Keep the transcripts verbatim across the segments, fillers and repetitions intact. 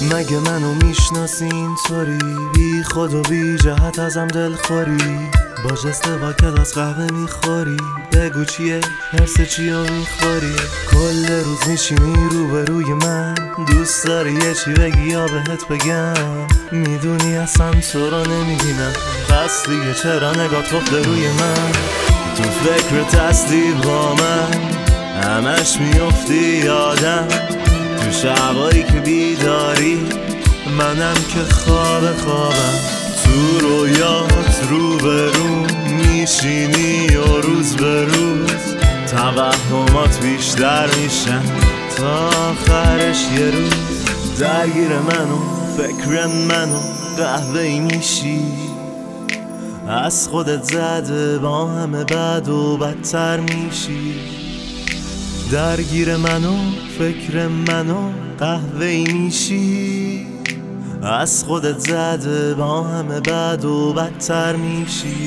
مگه منو میشناسی اینطوری؟ بی خود و بی جهت ازم دلخوری، با جست با کلاس قهوه میخوری، بگو چیه هرس چیو میخوری، کل روز میشینی روبروی من، دوست داری یه چی بگی یا بهت بگم، میدونی اصلا تو رو نمیبینم، پس دیگه چرا نگات خفته روی من؟ تو فکرت هستی با من، همش میافتی یادم، تو شبایی که بیداری، منم که خواب خوابم، تو رویات رو به رو میشینی و روز به روز توهمات بیشتر میشن تا آخرش یه روز درگیر منو فکر منو قهوه‌ای میشی، از خودت زده با همه بد و بدتر میشی، درگیر منو فکر منو قهوه‌ای میشی، از خودت زده با همه بد و بدتر میشی.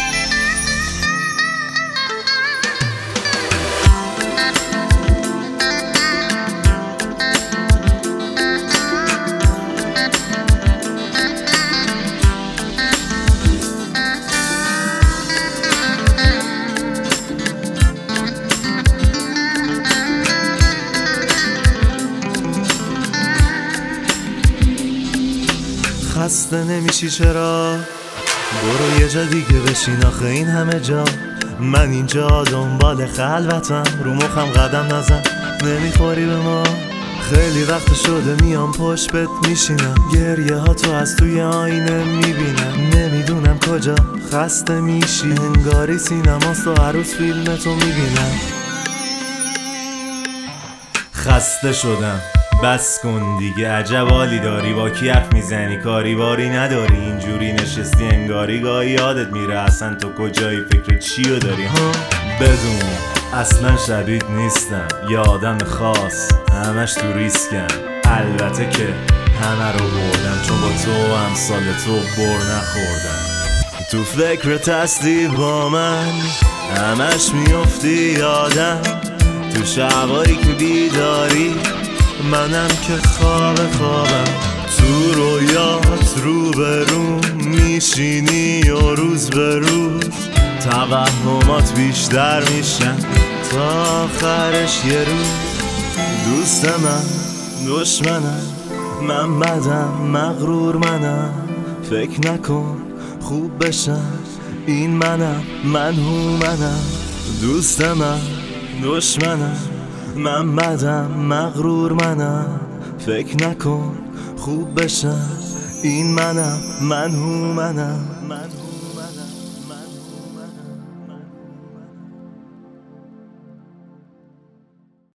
خسته نمیشی چرا؟ برو یه جا دیگه بشین، آخه این همه جا من اینجا دنبال خلوتم، رو مخم قدم نزن نمیخوری به ما، خیلی وقت شده میام پشت بهت میشینم، گریه ها تو از توی آینه میبینم، نمیدونم کجا خسته میشی، انگاری سینماست و عروس فیلمتو میبینم، خسته شدم بس کن دیگه، عجب حالی داری، با کی حرف میزنی، کاری باری نداری، اینجوری نشستی انگاری گاهی یادت میره اصلا تو کجایی، فکر چیو داری ها؟ بدون اصلا شبیه نیستم، یه آدم خاص همش تو ریسکم، البته که همه رو بردم چون با تو امثال تو بر نخوردم، تو فکرت هستی با من، همش میافتی یادم، تو شبایی که بیداری، منم که خواب خوابم، تو رویات رو به رو میشینی و روز به روز توهمات بیشتر میشن تا آخرش یه روز، دوست من دشمنم، من بدم مغرور منم، فکر نکن خوب بشم این منم، من هو منم، دوست من دشمنم، من بدم مغرور منم، فکر نکن خوب بشم این منم، من هو منم، من